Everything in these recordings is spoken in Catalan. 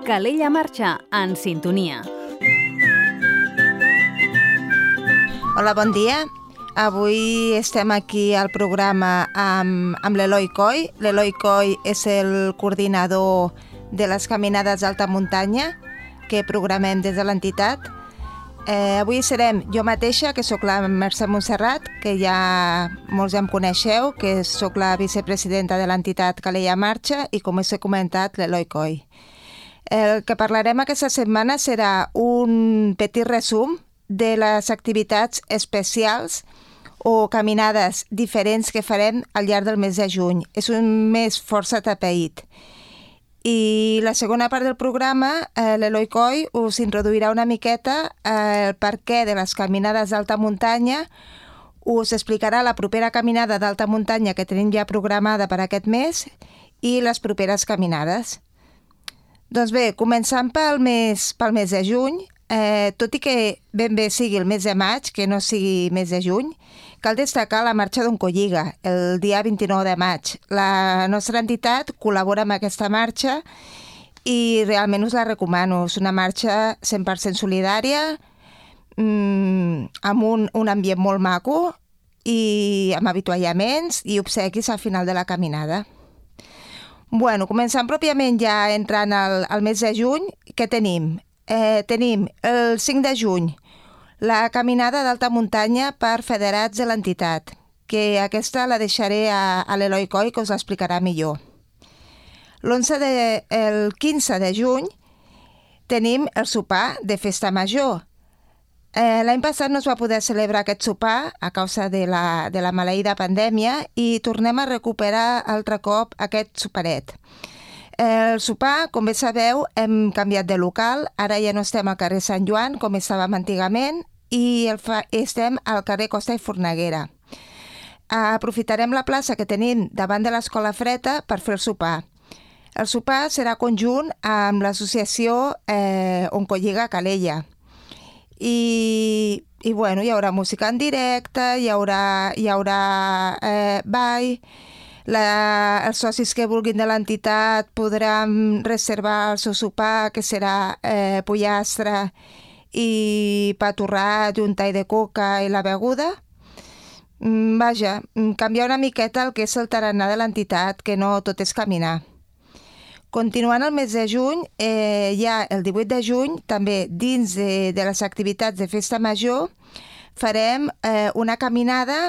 Calella Marxa, en sintonia. Hola, bon dia. Avui estem aquí al programa amb l'Eloi Coll. L'Eloi Coll és el coordinador de les caminades d'alta muntanya que programem des de l'entitat. Avui serem jo mateixa, que sóc la Mercè Montserrat, que ja molts ja em coneixeu, que sóc la vicepresidenta de l'entitat Calella Marxa i, com us he comentat, l'Eloi Coll. El que parlarem aquesta setmana serà un petit resum de les activitats especials o caminades diferents que farem al llarg del mes de juny. És un mes força atapeït. I la segona part del programa, l'Eloi Coll us introduirà una miqueta el perquè de les caminades d'alta muntanya, us explicarà la propera caminada d'alta muntanya que tenim ja programada per aquest mes i les properes caminades. Doncs bé, començant pel mes de juny, tot i que ben bé sigui el mes de maig, que no sigui mes de juny, cal destacar la marxa d'Oncolliga, el dia 29 de maig. La nostra entitat col·labora amb aquesta marxa i realment us la recomano. És una marxa 100% solidària, amb un ambient molt maco i amb avituallaments i obsequis al final de la caminada. Bueno, començant pròpiament ja entrant al mes de juny, què tenim? Tenim el 5 de juny la caminada d'alta muntanya per federats de l'entitat, que aquesta la deixaré a l'Eloi Coll, que us l'explicarà millor. El 15 de juny tenim el sopar de festa major. L'any passat no es va poder celebrar aquest sopar a causa de la maleïda pandèmia i tornem a recuperar altre cop aquest soparet. El sopar, com bé sabeu, hem canviat de local, ara ja no estem al carrer Sant Joan, com estàvem antigament, i estem al carrer Costa i Forneguera. Aprofitarem la plaça que tenim davant de l'Escola Freta per fer el sopar. El sopar serà conjunt amb l'associació Oncolliga Calella. I bueno, hi haurà música en directe, hi haurà ball. Els socis que vulguin de l'entitat podran reservar el seu sopar, que serà pollastre i pa torrat i un tall de coca i la beguda. Vaja, canviar una miqueta el que és el tarannà de l'entitat, que no tot és caminar. Continuant el mes de juny, ja el 18 de juny, també dins de les activitats de festa major, farem una caminada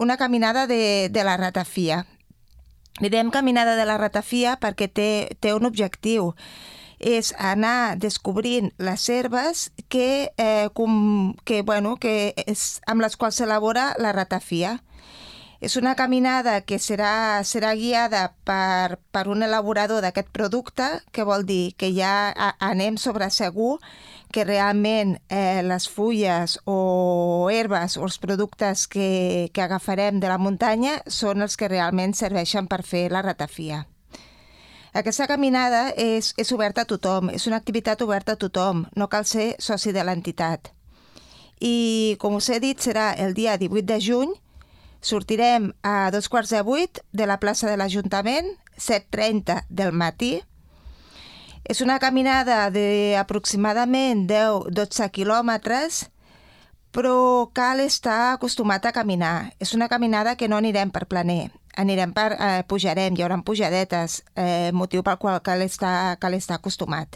de la ratafia. Li diem caminada de la ratafia perquè té un objectiu, és anar descobrint les herbes amb les quals s'elabora la ratafia. És una caminada que serà guiada per un elaborador d'aquest producte, que vol dir que ja anem sobre segur que realment les fulles o herbes o els productes que agafarem de la muntanya són els que realment serveixen per fer la ratafia. Aquesta caminada és oberta a tothom, és una activitat oberta a tothom, no cal ser soci de l'entitat. I, com us he dit, serà el dia 18 de juny. Sortirem a 7:15 de la plaça de l'Ajuntament, 7:30 del matí. És una caminada d'aproximadament 10-12 quilòmetres, però cal estar acostumat a caminar. És una caminada que no anirem per planer, pujarem, hi haurà pujadetes, motiu pel qual cal estar acostumat.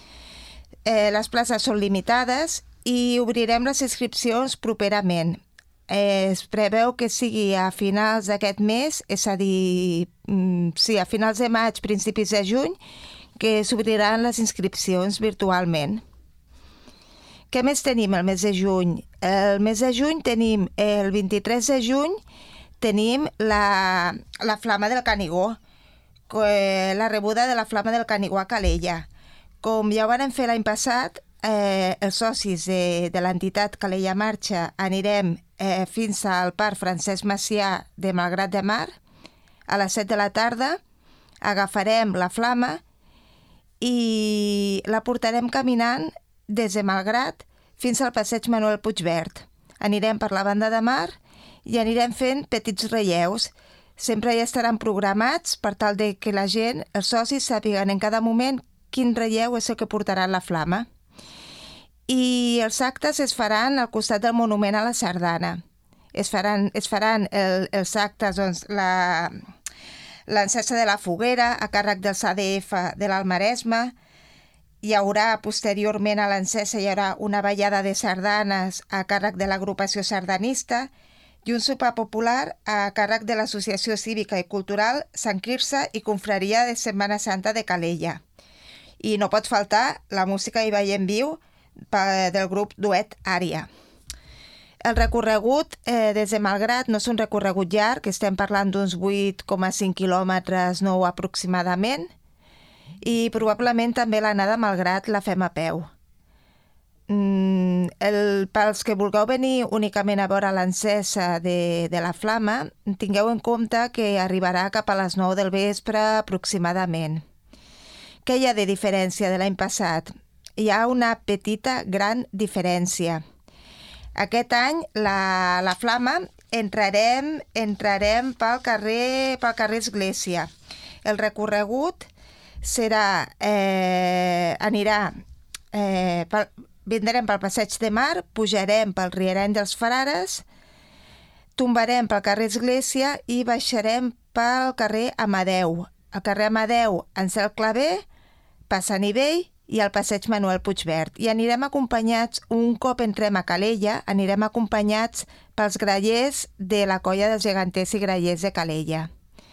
Les places són limitades i obrirem les inscripcions properament. Es preveu que sigui a finals d'aquest mes, és a dir, a finals de maig, principis de juny, que s'obriran les inscripcions virtualment. Què més tenim el mes de juny? El mes de juny tenim, el 23 de juny, tenim la Flama del Canigó, la rebuda de la Flama del Canigó a Calella. Com ja ho vam fer l'any passat, els socis de l'entitat Calella Marxa anirem fins al Parc Francesc Macià de Malgrat de Mar a les 7 de la tarda, agafarem la flama i la portarem caminant des de Malgrat fins al passeig Manuel Puigverd. Anirem per la banda de mar i anirem fent petits relleus. Sempre ja estaran programats per tal de que la gent, els socis, sàpiguen en cada moment quin relleu és el que portarà la flama. I els actes es faran al costat del monument a la sardana. Es faran els actes, doncs, l'encesa de la foguera a càrrec del SADF de l'Almaresme. Hi haurà, posteriorment a l'encesa, una ballada de sardanes a càrrec de l'agrupació sardanista i un sopar popular a càrrec de l'Associació Cívica i Cultural Sant Quirze i Confraria de Setmana Santa de Calella. I no pot faltar la música i ball en viu del grup Duet Ària. El recorregut des de Malgrat no és un recorregut llarg, estem parlant d'uns 8,5 quilòmetres, 9 aproximadament, i probablement també l'anada a Malgrat la fem a peu. Pels que vulgueu venir únicament a veure l'encesa de la flama, tingueu en compte que arribarà cap a les 9 del vespre aproximadament. Què hi ha de diferència de l'any passat? Hi ha una petita, gran diferència. Aquest any, la flama, entrarem pel carrer Església. El recorregut vindrem pel Passeig de Mar, pujarem pel Rierany dels Frares, tombarem pel carrer Església i baixarem pel carrer Amadeu. Al carrer Amadeu, Ansel Clavé, passa a nivell i al passeig Manuel Puigverd. I anirem acompanyats, un cop entrem a Calella, anirem acompanyats pels grallers de la colla dels geganters i grallers de Calella.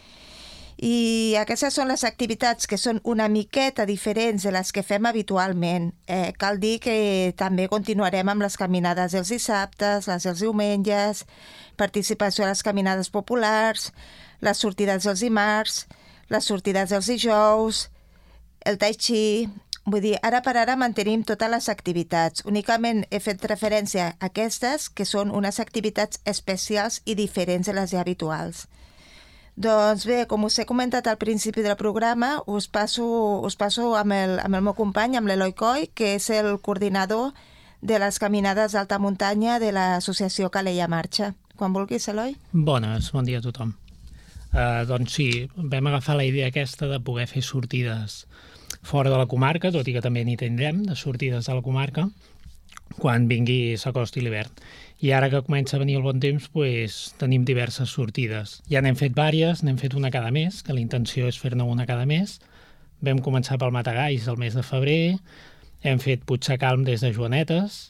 I aquestes són les activitats que són una miqueta diferents de les que fem habitualment. Cal dir que també continuarem amb les caminades dels dissabtes, les dels diumenges, participació a les caminades populars, les sortides dels dimarts, les sortides dels dijous, el tai chi. Vull dir, ara per ara mantenim totes les activitats. Únicament he fet referència a aquestes, que són unes activitats especials i diferents de les ja habituals. Doncs bé, com us he comentat al principi del programa, us passo amb el meu company, amb l'Eloi Coll, que és el coordinador de les caminades d'alta muntanya de l'associació Calella Marxa. Quan vulguis, Eloi. Bones, bon dia a tothom. Doncs sí, vam agafar la idea aquesta de poder fer sortides fora de la comarca, tot i que també n'hi tindrem, de sortides de la comarca, quan s'acosti l'hivern. I ara que comença a venir el bon temps, doncs, tenim diverses sortides. Ja n'hem fet diverses, n'hem fet una cada mes, que la intenció és fer-ne una cada mes. Vam començar pel Matagalls el mes de febrer, hem fet Puigsecalm des de Joanetes,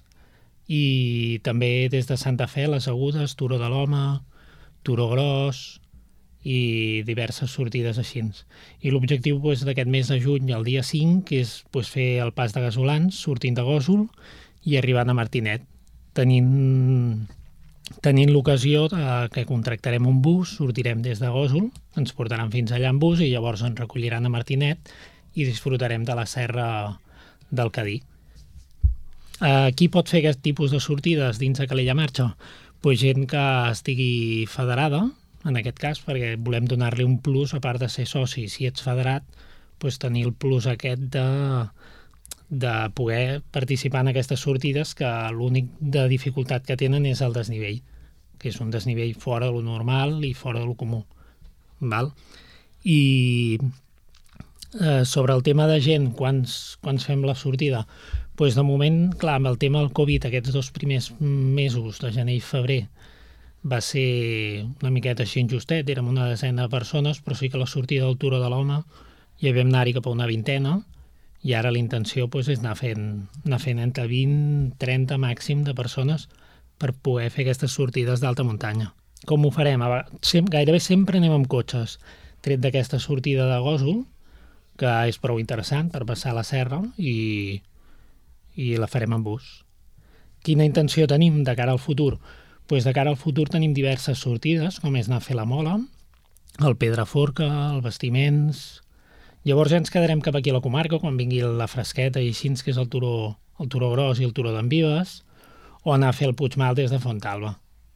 i també des de Santa Fe, les Agudes, Turó de l'Home, Turó Gros, i diverses sortides així. I l'objectiu d'aquest mes de juny, el dia 5, és fer el pas de Gasolans, sortint de Gósol i arribant a Martinet. Tenint l'ocasió que contractarem un bus, sortirem des de Gósol, ens portaran fins allà en bus i llavors ens recolliran a Martinet i disfrutarem de la serra del Cadí. Qui pot fer aquest tipus de sortides dins de Calella Marxa? Pues gent que estigui federada, en aquest cas, perquè volem donar-li un plus, a part de ser soci, si ets federat, tenir el plus aquest de poder participar en aquestes sortides, que l'únic de dificultat que tenen és el desnivell, que és un desnivell fora de lo normal i fora de lo comú. I sobre el tema de gent, quants fem la sortida? De moment, clar, amb el tema del Covid, aquests 2 primers mesos, de gener i febrer, va ser una miqueta així injustet, érem una desena de persones, però sí que la sortida del Turó de l'Home ja vam anar-hi cap a una vintena, i ara la intenció és anar fent entre 20 i 30 màxim de persones per poder fer aquestes sortides d'alta muntanya. Com ho farem? Gairebé sempre anem amb cotxes, tret d'aquesta sortida de Gósol, que és prou interessant per passar la serra, i la farem amb bus. Quina intenció tenim de cara al futur? De cara al futur tenim diverses sortides, com és anar a fer la Mola, el Pedraforca, el Bastiments. Llavors ja ens quedarem cap aquí a la comarca, quan vingui la fresqueta i així, que és el Turó Gros i el Turó d'en Vives, o anar a fer el Puigmal des de Fontalba.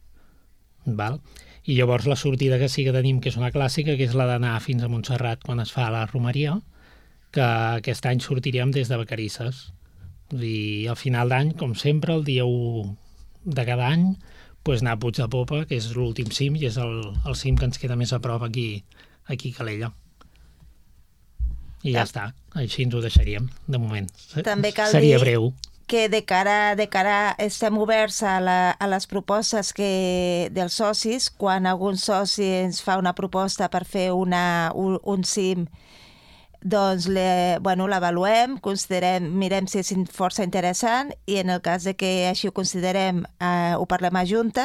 I llavors la sortida que sí que tenim, que és una clàssica, que és la d'anar fins a Montserrat quan es fa la romeria, que aquest any sortiríem des de Vacarisses. I al final d'any, com sempre, el dia 1 de cada any, anar a Puig de Popa, que és l'últim cim, i és el cim que ens queda més a prop aquí a Calella. I ja està, així ens ho deixaríem, de moment. També cal Seria dir breu. Que de cara estem oberts a les propostes dels socis. Quan algun soci ens fa una proposta per fer un cim, doncs l'avaluem, mirem si és força interessant i en el cas de que així ho considerem ho parlem a Junta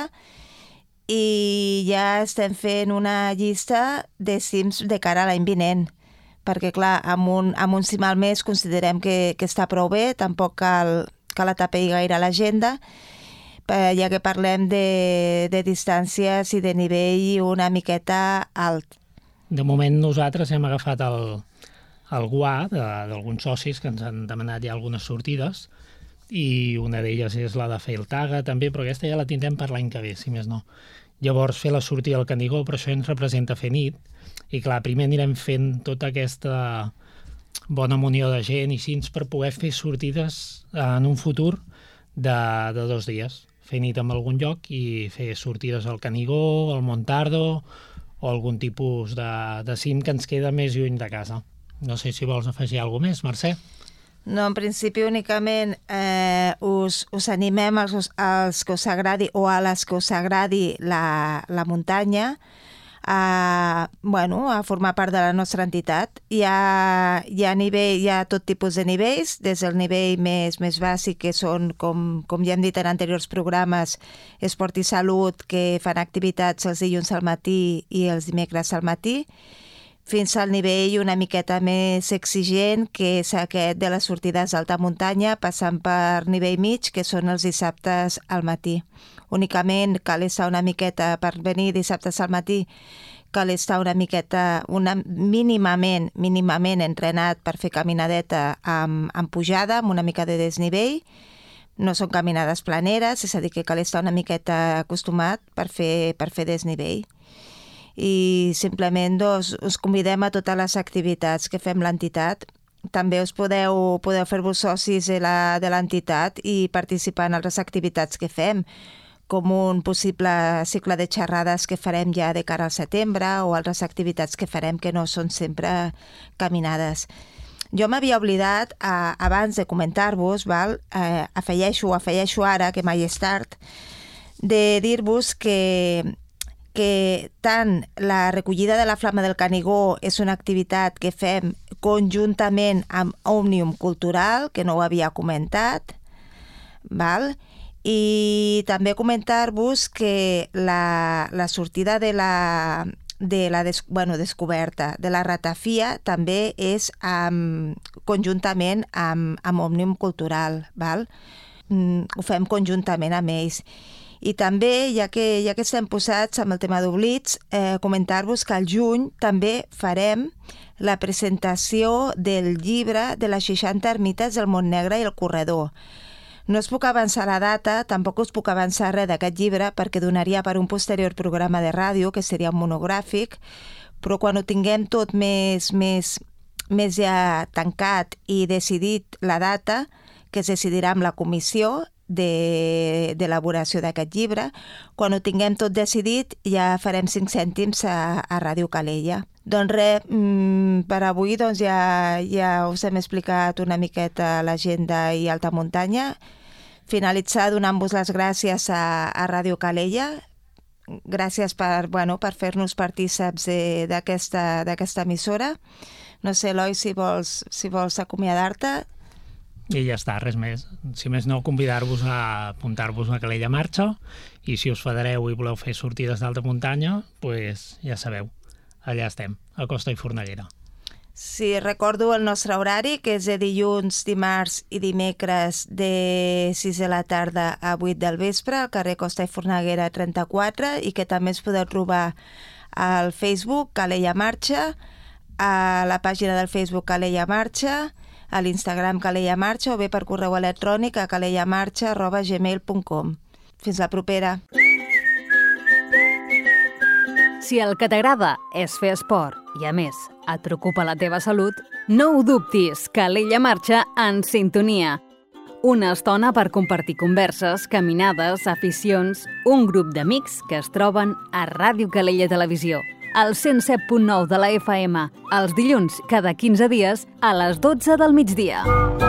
i ja estem fent una llista de cims de cara a l'any vinent. Perquè, clar, amb un cim al mes considerem que està prou bé, tampoc cal atapeir gaire l'agenda, ja que parlem de distàncies i de nivell una miqueta alt. De moment nosaltres hem agafat el guà d'alguns socis que ens han demanat ja algunes sortides i una d'elles és la de Feiltaga també, però aquesta ja la tindrem per l'any que ve, si més no. Llavors fer la sortida al Canigó, però això ens representa fer nit i clar, primer anirem fent tota aquesta bona munió de gent i cins per poder fer sortides en un futur de 2 dies. Fer nit en algun lloc i fer sortides al Canigó, al Montardo o algun tipus de cim que ens queda més lluny de casa. No sé si vols afegir alguna cosa més, Mercè? No, en principi únicament us animem als que us agradi o a les que us agradi la muntanya a formar part de la nostra entitat. Hi ha tot tipus de nivells, des del nivell més bàsic, que són, com ja hem dit en anteriors programes, Esport i Salut, que fan activitats els dilluns al matí i els dimecres al matí, fins al nivell una miqueta més exigent, que és aquest de les sortides d'alta muntanya, passant per nivell mig, que són els dissabtes al matí. Únicament cal estar una miqueta, per venir dissabtes al matí, cal estar una miqueta, mínimament entrenat per fer caminadeta amb pujada, amb una mica de desnivell. No són caminades planeres, és a dir, que cal estar una miqueta acostumat per fer desnivell. I simplement us convidem a totes les activitats que fem l'entitat. També us podeu fer-vos socis de l'entitat i participar en altres activitats que fem, com un possible cicle de xerrades que farem ja de cara al setembre o altres activitats que farem que no són sempre caminades. Jo m'havia oblidat, abans de comentar-vos, afegeixo ara, que mai és tard, de dir-vos que tant la recollida de la Flama del Canigó és una activitat que fem conjuntament amb Òmnium Cultural, que no ho havia comentat, i també comentar-vos que la sortida de la descoberta de la ratafia també és conjuntament amb Òmnium Cultural. Ho fem conjuntament amb ells. I també, ja que estem posats amb el tema d'oblits, comentar-vos que al juny també farem la presentació del llibre de les 60 ermites del Montnegre i el Corredor. No us puc avançar la data, tampoc us puc avançar res d'aquest llibre perquè donaria per un posterior programa de ràdio, que seria un monogràfic, però quan ho tinguem tot més ja tancat i decidit la data, que es decidirà amb la comissió d'elaboració d'aquest llibre, quan ho tinguem tot decidit ja farem 5 cèntims a Ràdio Calella. Doncs res, per avui ja us hem explicat una miqueta l'agenda i alta muntanya. Finalitzar donant-vos les gràcies a Ràdio Calella. Gràcies per fer-nos partíceps d'aquesta emissora. No sé, Eloi, si vols acomiadar-te. I ja està, res més. Si més no, convidar-vos a apuntar-vos a Calella Marxa i si us federeu i voleu fer sortides d'alta muntanya, doncs ja sabeu, allà estem, a Costa i Fornellera. Sí, recordo el nostre horari, que és de dilluns, dimarts i dimecres de 6 de la tarda a 8 del vespre, al carrer Costa i Fornellera 34, i que també es podeu trobar al Facebook Calella Marxa, a la pàgina del Facebook Calella Marxa, a l'Instagram Calella Marxa o bé per correu electrònic a calellamarxa@gmail.com. Fins la propera. Si el que t'agrada és fer esport i, a més, et preocupa la teva salut, no ho dubtis, Calella Marxa en sintonia. Una estona per compartir converses, caminades, aficions, un grup d'amics que es troben a Ràdio Calella Televisió, al 107.9 de la FM, els dilluns cada 15 dies a les 12 del migdia.